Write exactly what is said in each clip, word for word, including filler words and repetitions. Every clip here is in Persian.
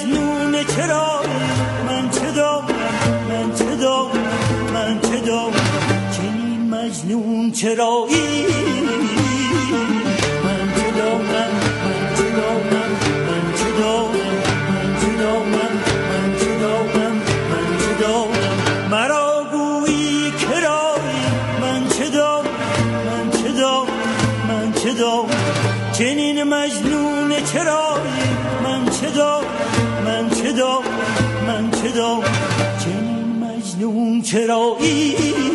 مجنون چرایی من چه دانم من چه دانم من چه دانم چنین مجنون چرایی من چه دانم من چه دانم من چه دانم من چه دانم من چه دانم من چه دانم مرا گویی کرایی من چه دانم من چه دانم من چه دانم چنین مجنون چرایی من چه دانم من چه دانم من چه دانم چنین مجنون چرایی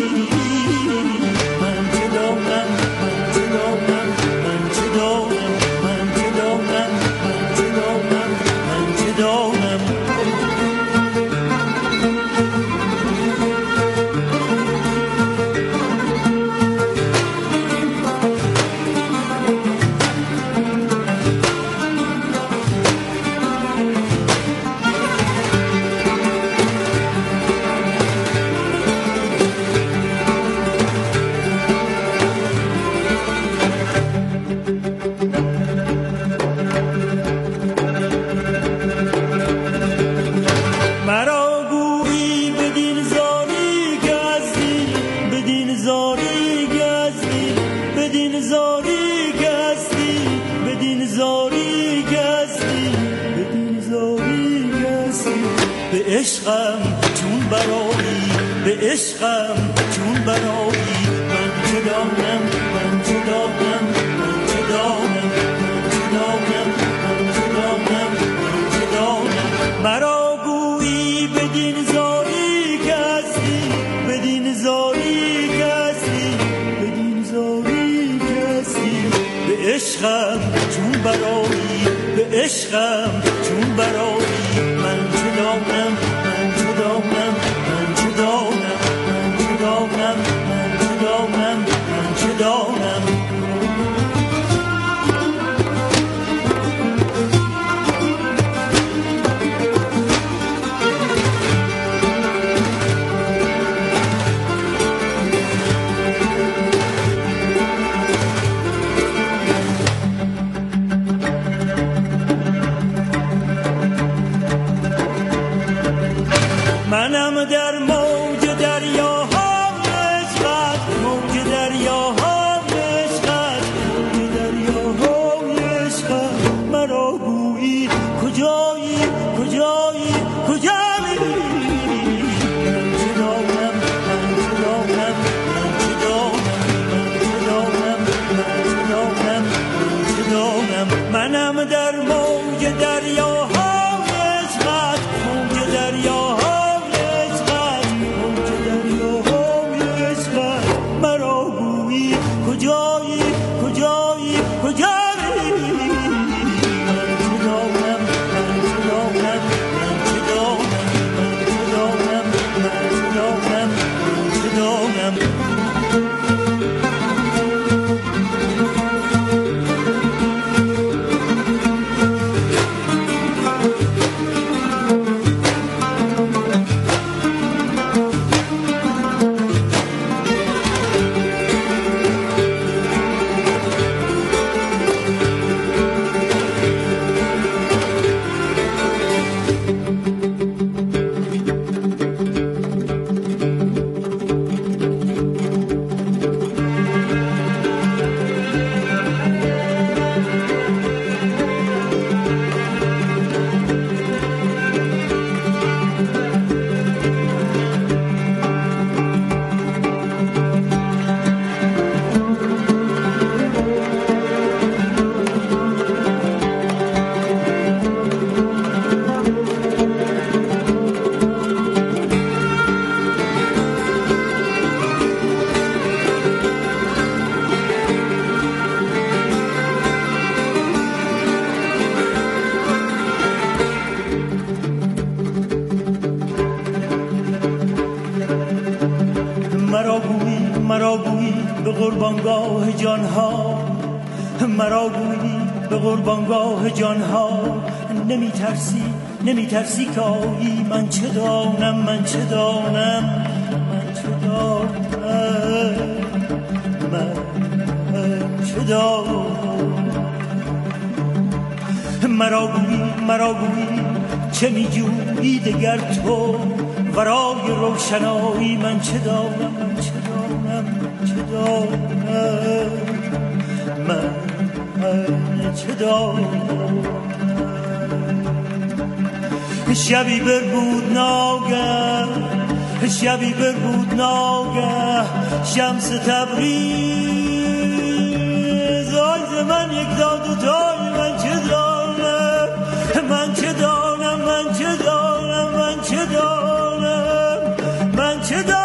من چه دانم من چه دانم من چه دانم من چه دانم من چه دانم من چه دانم عشقم چون برایی به عشقم چون برایی من چه دانم من چه دانم من چه دانم من چه دانم من چه دانم من چه دانم مرا گویی بدین زاری که هستی بدین زاری که هستی بدین زاری که هستی به عشقم چون برایی به عشقم چون برایی من چه دانم من چه دانم من چه دانم من چه دانم من چه دانم من چه دانم منم در موج دریاها عشقت موج دریاها عشقت موج دریاها عشقت مرا گویی کجایی کجایی کجایی من چه دانم من چه دانم من چه دانم من چه دانم من چه دانم منم در موج دریاها عشقت موج دریاها کجایی کجایی کجایی من چه دانم من چه دانم من چه دانم من چه دانم من چه دانم من چه دانم مرا گویی به قربانگاه جانها مرا گویی به قربانگاه جانها نمی ترسی نمی ترسی که آیی من چه دانم من چه دانم من چه دانم من چه دانم مرا گویی مرا گویی چه میجویی دگر تو ورای روشنایی؟ من چه دانم من چه دانم چه دانم من چه دانم. شبی بربود ناگه شبی بربود ناگه شمس تبریز آیز من یک داد و تای. من چه دانم من چه دانم من چه دانم من چه دانم من چه دانم.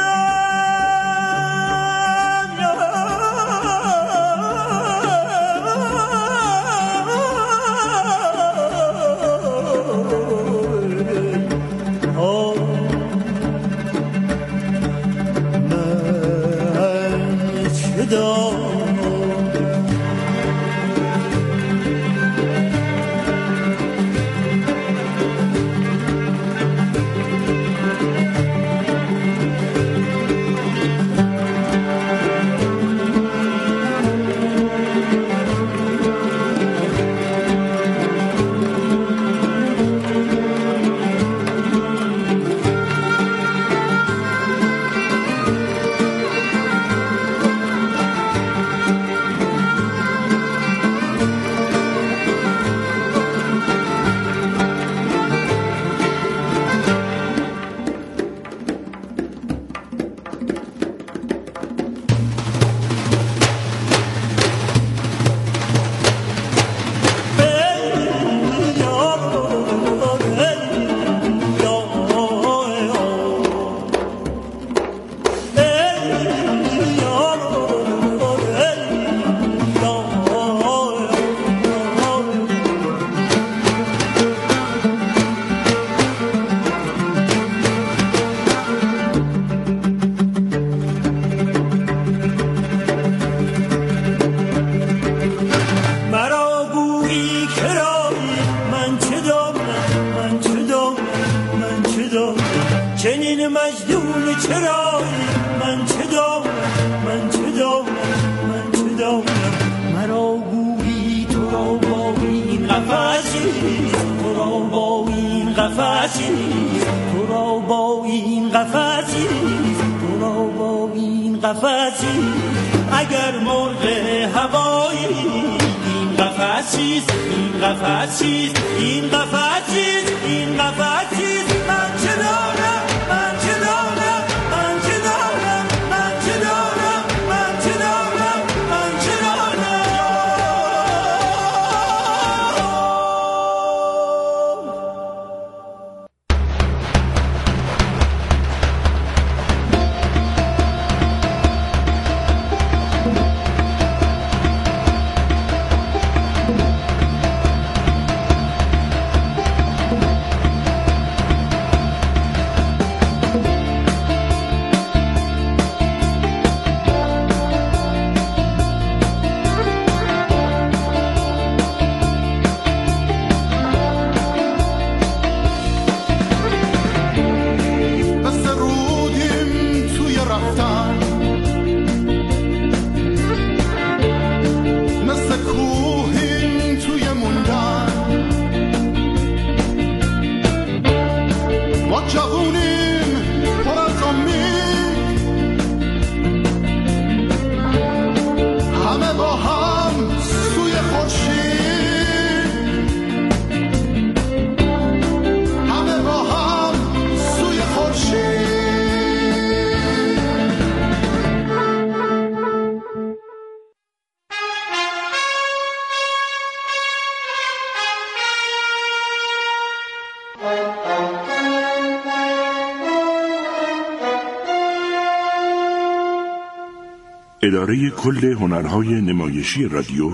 اداره کل هنرهای نمایشی رادیو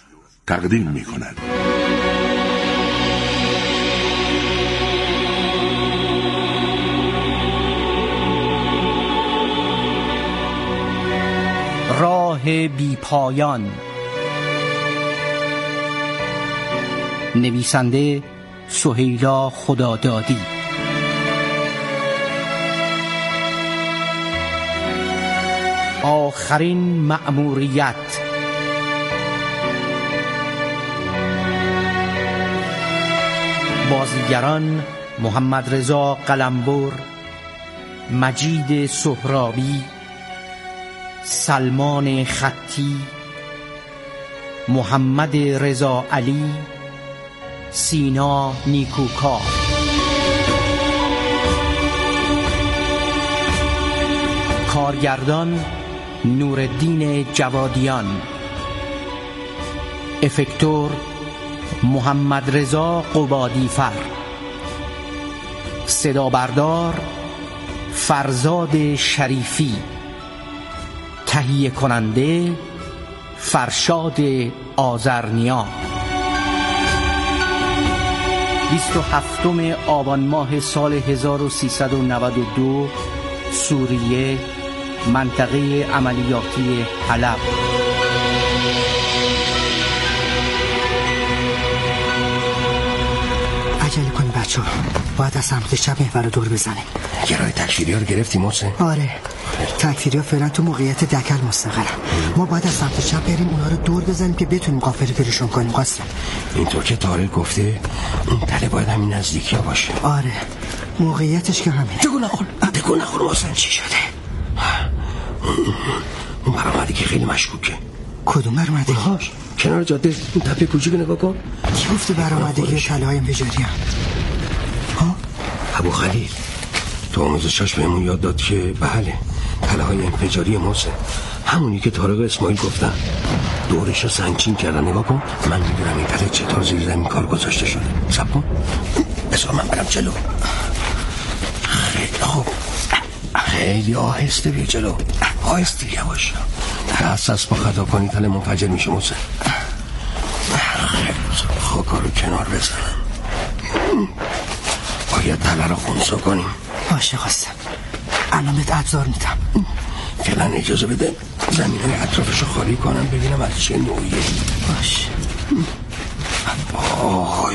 تقدیم می کند. راه بی پایان. نویسنده سهیلا خدادادی. آخرین مأموریت. بازیگران: محمد رضا قلمبر، مجید سهرابی، سلمان خطی، محمد رضا علی، سینا نیکوکار. کارگردان: نورالدین جوادیان. افکتور: محمد رضا قبادیفر. صدا بردار: فرزاد شریفی. تهیه کننده: فرشاد آذرنیا. بیست و هفتم آبان ماه سال هزار و سیصد و نود و دو، سوریه، منطقه عملیاتی حلب. عجله کنی بچه ها، باید از سمت چپ محور رو دور بزنیم. گرای تکفیری ها رو گرفتی محسن؟ آره، تکفیری ها فعلا تو موقعیت دکل مستقلن. ما باید از سمت چپ بریم اونا رو دور بزنیم که بتونیم قافله پیششون کنیم. قاسم اینطور که طارق گفته اون تله باید همین نزدیکی ها باشه. آره، موقعیتش که همین. تکون نخور تکون نخور محسن. چی شده؟ اون برآمده که خیلی مشکوکه. کدوم برآمده؟ هاش کنار جاده اون تپه کوچیک نگاه کن. کی گفته برآمدگی تله های انفجاری هم؟ ها؟ ابو خلیل تو آموزشاش بهمون یاد داد که بله تله های انفجاری محسن همونی که طارق اسماعیل گفتن. دورش رو سنگچین کردن. نگاه کن، من میدونم این تله چطور زیر زمین کار گذاشته شده. صبر کن بذار من برم جلو. خیلی خوب، خیلی آهسته بیا جلو. آهسته یواش. حساس با خطا کنی تله منفجر میشه محسن. خاکا رو کنار بزنم. باید تله رو خونسا کنیم. باشه قاسم، الان بهت ابزار میدم. فعلا اجازه بده زمین های اطرافش رو خالی کنم ببینم از چه نوعیه. باشه. آی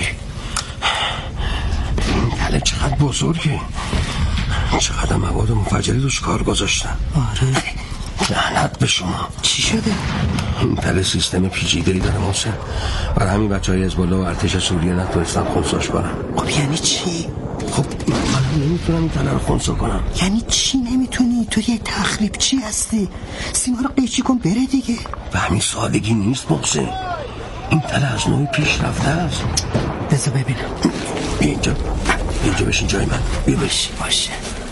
این تله چقدر بزرگه، چقدر مواد منفجری روش کار گذاشتن. آره. لعنت به شما. چی شده؟ این تله سیستم پیچیده‌ای داره محسن. برای همین بچهای حزب‌الله و ارتش سوریه نتونستن خونساش کنن. خب یعنی چی؟ خب من نمیتونم این تله رو خونسا کنم. یعنی چی نمیتونی؟ تو یه تخریب چی هستی؟ سیما رو قیچی کن بره دیگه. به همین سادگی نیست محسن. این تله از نوع پیش رفته است. بذار ببینم. بیا اینجا، اینجا بشین جای من. بیا باشه باشه.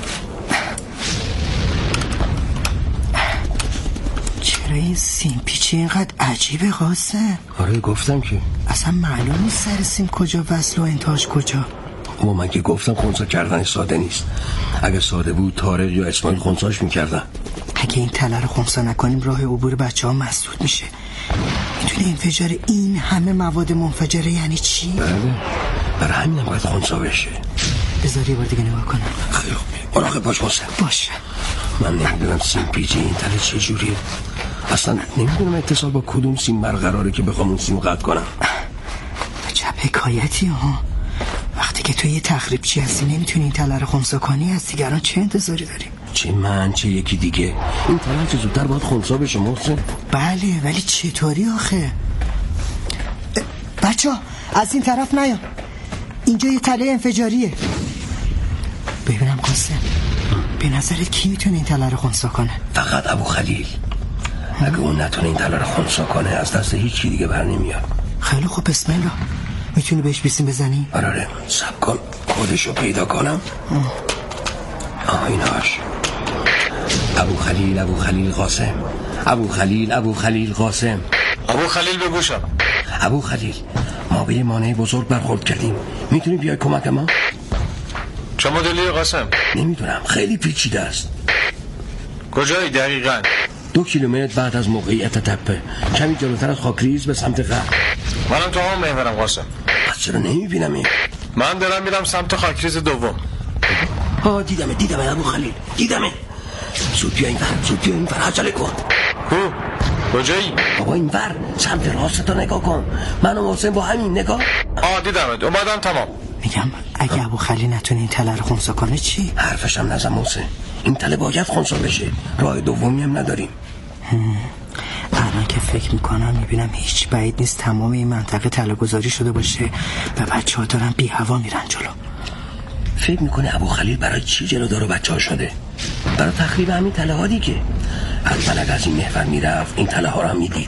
چرا این سیم پیچی اینقدر عجیبه قاسم؟ آره گفتم که اصلا معلوم نیست سر سیم کجا وصل و انتهاش کجا. اما من که گفتم خونسا کردن ساده نیست. اگه ساده بود طارق یا اسماعیل خونساش میکردن. اگه این تله رو خونسا نکنیم راه عبور بچه ها مسدود میشه. میتونه انفجار این همه مواد منفجره یعنی چی؟ بله، برای همین هم باید خونسا بشه. بذار یه بار دیگه نگاه کنم. خیلی خوب، مراقب باش محسن. باشه. من نمیدونم سیم پیچی این تله چه جوریه. اصلا نمیدونم اتصال با کدوم سیم برقراره که بخوام اون سیم قطع کنم. چه حکایتی ها. وقتی که تو یه تخریب چی هستی نمیتونی این تله رو خونسا کنی، از دیگران چه انتظاری داریم؟ چه من چه یکی دیگه. این تله چه زودتر باید خونسا بشه محسن. بله ولی چطوری آخه؟ بچه ها از این طرف نیا، اینجا یه تله انفجاریه. ببینم قاسم، به نظرت کی میتونه این تله رو خونسا کنه؟ فقط ابو خلیل. اگه اون نتونه این تله رو خونسا کنه از دست هیچی دیگه بر نمیاد. خیلی خوب، بسم الله. میتونی بهش بیسیم بزنی؟ آره سب کن خودشو پیدا کنم. آه ایناش. ابو خلیل ابو خلیل قاسم. ابو خلیل ابو خلیل قاسم. ابو خلیل به گوشم. ابو خلیل ما به یه مانع بزرگ برخورد کردیم، میتونی بیای کمک ما؟ چه مدلی قاسم؟ نمیدونم، خیلی پیچیده است. کجایی دقیقاً؟ دو کیلومتر بعد از موقعیت تپه، کمی جلوتر از خاکریز به سمت غرب. منم تو هم محورم قاسم. پس چرا نمیبینم این؟ من دارم میرم سمت خاکریز دوم. آه دیدمه دیدمه ابو خلیل دیدمه. زود بیا این ور، زود بیا این ور، عجله کن. کو؟ کجایی؟ بابا این ور، سمت راستو نگاه کن. من و محسن با همین نگاه. آه دیدمت، اومدم تمام. میگم اگه ابو خلیل نتونه این تله رو خونسا کنه چی؟ حرفش هم نزن محسن، این تله باید خونسا بشه، راه دومی هم نداریم. الان که فکر میکنم میبینم هیچ بعید نیست تمام این منطقه طلاگذاری شده باشه و بچه ها دارن بی هوا میرن جلو. فکر میکنه ابو خلیل برای چی جلودار بچه ها شده؟ برای تخریب همین تله ها دیگه. اول اگر از این محور میرفت این تله ها رو هم میدید.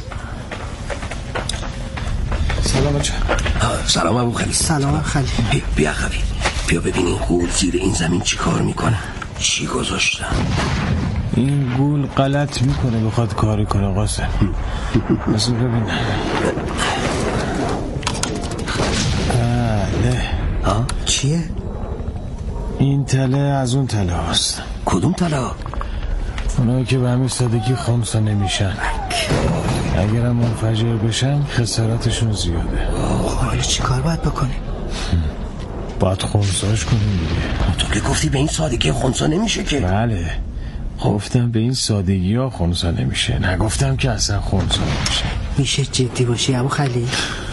سلام بچه. سلام ابو خلیل. سلام خلیل. بیا بیا خبی بیا ببین این غول زیر این زمین چی کار میکنه، چی گذاشتن. این گول غلط میکنه بخواد کاری کنه قاسم. بس ببین. بله. ها چیه؟ این تله از اون تله هاست. کدوم تله ها؟ اونایی که به همین سادگی خمسا نمیشن. اگرم منفجر بشن خسارتشون زیاده. حالا چی کار باید بکنیم؟ باید خمساش کنیم دیگه. تو که گفتی به این سادگی خمسا نمیشه که. بله گفتم به این سادگی ها خمسا نمیشه، نگفتم که اصلا خمسا نمیشه. میشه جدی باشی ابو خلیل؟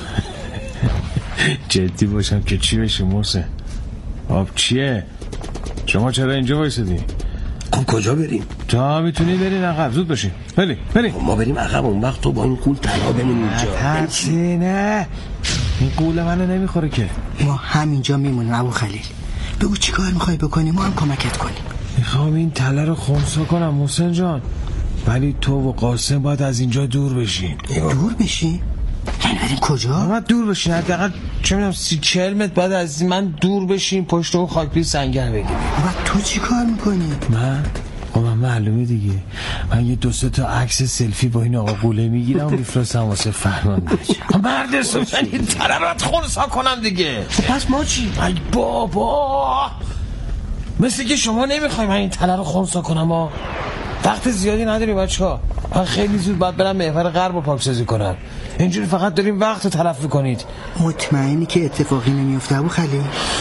جدی باشم که چی بشه محسن؟ آب چیه؟ شما چرا اینجا وایسادی؟ خب کجا بریم؟ تا میتونی برین عقب، زود باشین. بریم بریم. ما بریم عقب، اون وقت تو با این قول تنها بمونی اینجا. ترسی نه، این قول منو نمیخوره که. ما همینجا میمونیم ابو خلیل. بگو چی کار میخوای بکنی ما هم کمکت کنیم. میخوام این تله رو خمسا کنم محسن جان، ولی تو و قاسم باید از اینجا دور بشین. دور بشی؟ یعنی بریم کجا؟ باید دور بشین، حداقل چه میدونم سی چهل متر بعد از من دور بشین، پشت اون خاکپیر سنگر بگیریم. بعد تو چی کار میکنی؟ من؟ خب من معلومه دیگه، من یه دو سه تا عکس سلفی با این آقا قوله میگیرم و میفرستم واسه فرمان. مرد سوزن این طرفت خونسا کنم دیگه. خب پس ما چی؟ ای بابا مثل که شما نمیخوایم من این تله رو خونسا کنم ها. وقت زیادی نداریم بچه ها، من خیلی زود باید برم محور غرب رو پاکسازی کنم. اینجوری فقط داریم وقت رو تلف کنید. مطمئنی که اتفاقی نمیفته ابو خلیل؟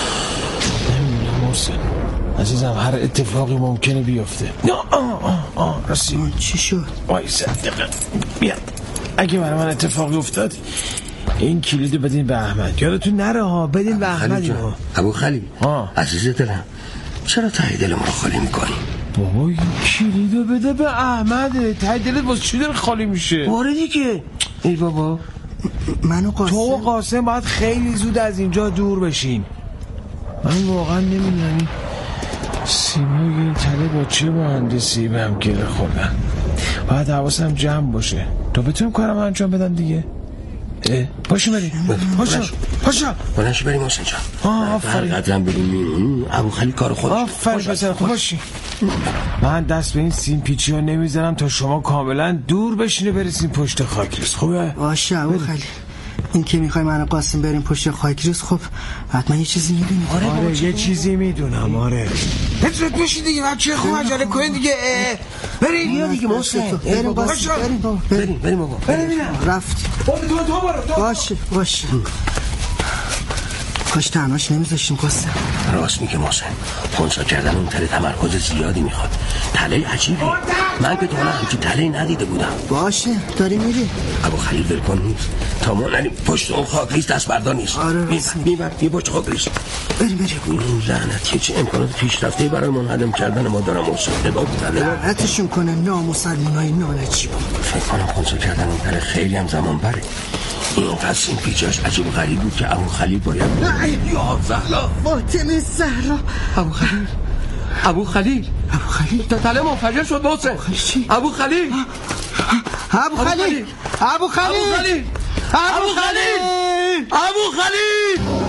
نمیدونم محسن عزیزم، هر اتفاقی ممکنه بیفته. آه آه آه رسید. چی شد؟ وای صدقه بیا، اگه برای من اتفاقی افتاد این کلیدو بدین به احمد، یادتون نره ها، بدین به احمد. ابو خلیل عزیز دلم، چرا ته دل ما رو خالی میکنی؟ بابا این کلیدو بده به احمد. ته دلت واسه چی داره خالی میشه؟ باره دیگه. ای بابا من و قاسم تو و قاسم باید خیلی زود از اینجا دور بشین. من واقعا نمیدونم این سیمای این تله با چه مهندسی به هم گره خوردن. باید حواسم جمع باشه تا بتونم کارم انجام بدم دیگه. پاشو بریم، پاشو پاشو بلنش بریم حسین جان. آفرین. هر قدرم بریم میمونیم ابو خلیل کار خودش. آفرین پسر خوب باشی. من دست به این سیم پیچی ها نمیزنم تا شما کاملا دور بشینه برسیم پشت خاکریز. خوبه؟ باشه ابو خلیل. این که میخوای من و قاسم بریم پشت خاکریز، خب حتما یه چیزی میدونی. آره, آره یه چیزی میدونم. آره بذارت باشی دیگه بچه خوب عجله کنین دیگه. بریم بیا دیگه محسن. بریم قاسم بریم بابا. بریم بریم بابا. بریم رفت. تو تو برو. باشه باشه. کاش تنهاش نمیذاشتیم قاسم. راست میگه محسن، خونسا کردن اون تله تمرکز زیادی میخواد. تله عجیبی، من که تا حالا همچین تله ندیده بودم. باشه داری میری. ابو خلیل ولکن نیست تا ما نریم پشت اون خاکریز دست بردار نیست. آره راست میگی. میبر یه پشت خاکریز. بریم بریم. این لعنتی چه امکانات پیشرفته برای منهدم کردن ما دارم محسن. نگاه کن لعنتشون کنه نامسلمونای نالجیبا. فکر کنم خونسا کردن اون تله خیلی هم زمان بره. این پس این پیچاش عجیب غریب بود که ابو خلیل باید یا زهرا فاطمه زهرا. ابو خلیل ابو خلیل ابو خلیل تا تله منفجر شد محسن. ابو خلیل ابو خلیل ابو خلیل ابو خلیل ابو خلیل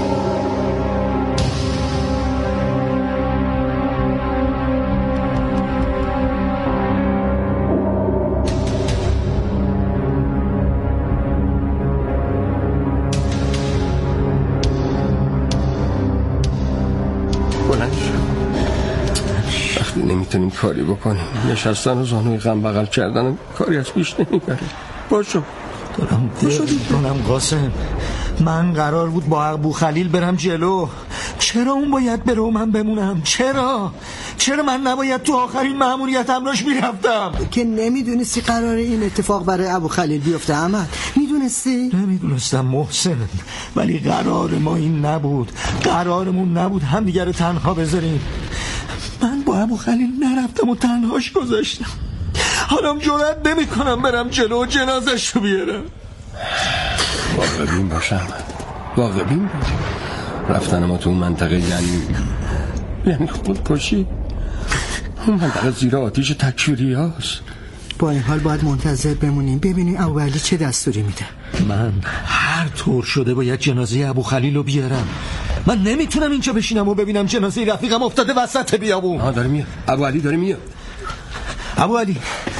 نمیتونیم کاری بکنیم. نشستن و زانوی غم بغل کردن کاری از پیش نمیبره. باشو دارم دل کنم قاسم. من قرار بود با ابو خلیل برم جلو. چرا اون باید بره و من بمونم؟ چرا؟ چرا من نباید تو آخرین مأموریتم راش میرفتم؟ که نمیدونستی قراره این اتفاق برای ابو خلیل بیفته احمد؟ میدونستی؟ نمیدونستم محسن، ولی قرار ما این نبود. قرارمون نبود همدیگه رو تنها بذاریم. من با ابو خلیل نرفتم و تنهاش گذاشتم. حالا جرئت نمی‌کنم برم جلو جنازش رو بیارم. واقع بین باشم، واقع بین باشم. رفتن ما تو اون منطقه یعنی یعنی خود کشی. اون منطقه زیر آتیش تکفیری هاست. با این حال باید منتظر بمونیم ببینیم ابوعلی چه دستوری میده. من هر طور شده باید جنازه ابوخلیل رو بیارم. من نمیتونم اینجا بشینم و ببینم جنازه رفیقم افتاده وسط بیابون. ها داره میاد، ابوعلی داره میاد. ابوعلی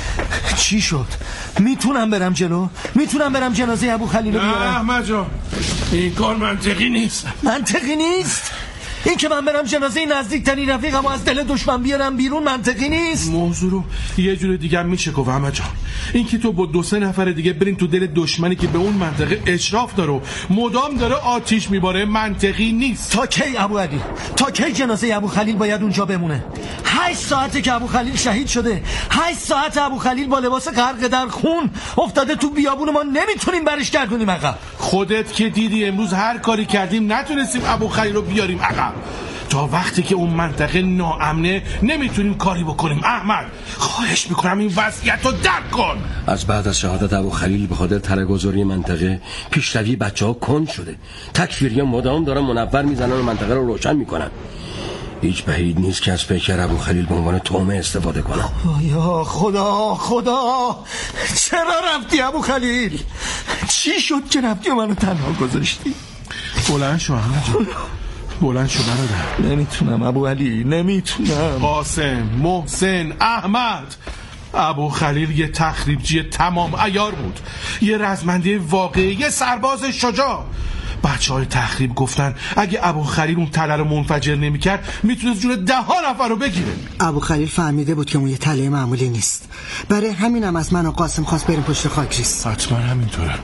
چی شد؟ میتونم برم جلو؟ میتونم برم جنازه ابوخلیل رو بیارم؟ نه احمد جان، این کار منطقی نیست. منطقی نیست؟ این که من برم جنازه نزدیکترین رفیقمو از دل دشمن بیارم بیرون منطقی نیست؟ موضوع رو یه جور دیگه میشه گفت احمد جان. این که تو با دو سه نفر دیگه برین تو دل دشمنی که به اون منطقه اشراف داره و مدام داره آتیش میباره منطقی نیست. تا کی ابوعلی؟ تا کی جنازه ابوخلیل باید اونجا بمونه؟ هشت ساعته که ابوخلیل شهید شده. هشت ساعت ابوخلیل با لباس غرق در خون افتاده تو بیابون، ما نمیتونیم برش گردونیم عقب. خودت که دیدی امروز هر کاری کردیم نتونستیم ابوخلیل رو بیاریم عقب. تا وقتی که اون منطقه ناامنه نمیتونیم کاری بکنیم. احمد خواهش میکنم این وضعیت رو درک کن. از بعد از شهادت ابوخلیل به خاطر تره‌گذاری منطقه پیشروی بچه‌ها کند شده. تکفیری‌ها مدام دارن منور میزنن و منطقه رو روشن میکنن. هیچ بعید نیست که از پیکر ابوخلیل به عنوان تومه استفاده کنن. یا خدا خدا، چرا رفتی ابوخلیل؟ چی شد که رفتی و منو تنها گذاشتی؟ بلند شو احمد جان، بلند شو برادر. نمیتونم ابوعلی، نمیتونم. قاسم، محسن، احمد، ابوخلیل یه تخریبچی تمام عیار بود، یه رزمنده واقعی، یه سرباز شجاع. بچه های تخریب گفتن اگه ابوخلیل اون تله رو منفجر نمی‌کرد میتونست جون ده ها نفر رو بگیره. ابوخلیل فهمیده بود که اون یه تله معمولی نیست، برای همینم از من و قاسم خواست بریم پشت خاکریز. حتما همینطوره.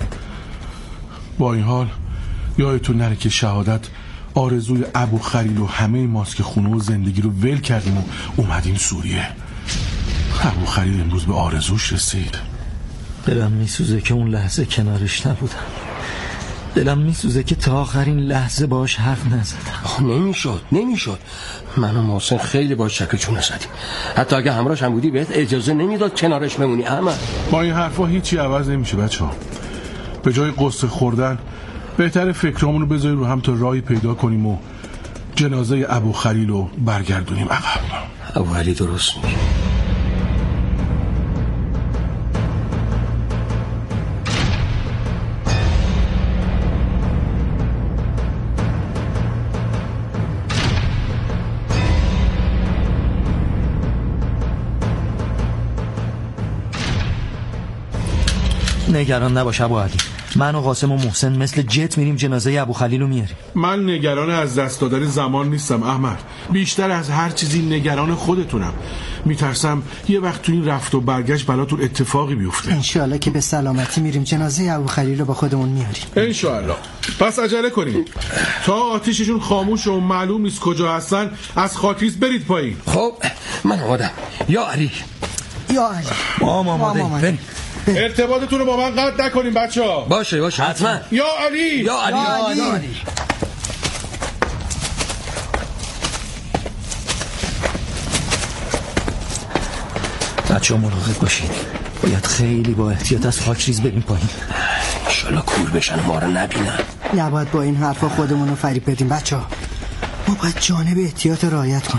با این حال یادتون نره که شهادت آرزوی ابوخلیل و همه ماست که خونه و زندگی رو ول کردیم و اومدیم سوریه. ابوخلیل امروز به آرزوش رسید. دلم میسوزه که اون لحظه کنارش نبودم. دلم میسوزه که تا آخرین لحظه باش حرف نزدم. نمیشد نمیشد من و محسن خیلی باش شک چونه زدیم. حتی اگه همراهش هم بودی بهت اجازه نمیداد کنارش بمونی. احمد با این حرفا هیچی عوض نمیشه بچه ها. به جای قصه خوردن بهتره فکرامونو بذاری رو هم تا راهی پیدا کنیم و جنازه ابوخلیل رو برگردونیم عقب. ابوعلی درست میگه. نگران نباش ابوعلی، من و قاسم و محسن مثل جت میریم جنازه ابوخلیل رو میاریم. من نگران از دست دادن زمان نیستم احمد، بیشتر از هر چیزی نگران خودتونم. میترسم یه وقت تو این رفت و برگشت بلاتون اتفاقی بیفته. انشالله که به سلامتی میریم جنازه ابوخلیل رو با خودمون میاریم. انشالله. پس عجله کنیم تا آتیششون خاموش و معلوم نیست کجا هستن. از خاکریز برید پایین. خب من آمادم. یا علی یا علی ما آماده بریم. ارتباطتون رو با من قطع نکنیم بچه ها. باشه باشه حتما. یا علی یا علی یا علی, علی. بچه ها مراقب باشید، باید خیلی با احتیاط از خاکریز بریم پایین. انشالله کور بشن ما رو نبینن. نباید با این حرفا خودمون رو فریب بدیم بچه ها. ما باید جانب احتیاط رعایت کنیم.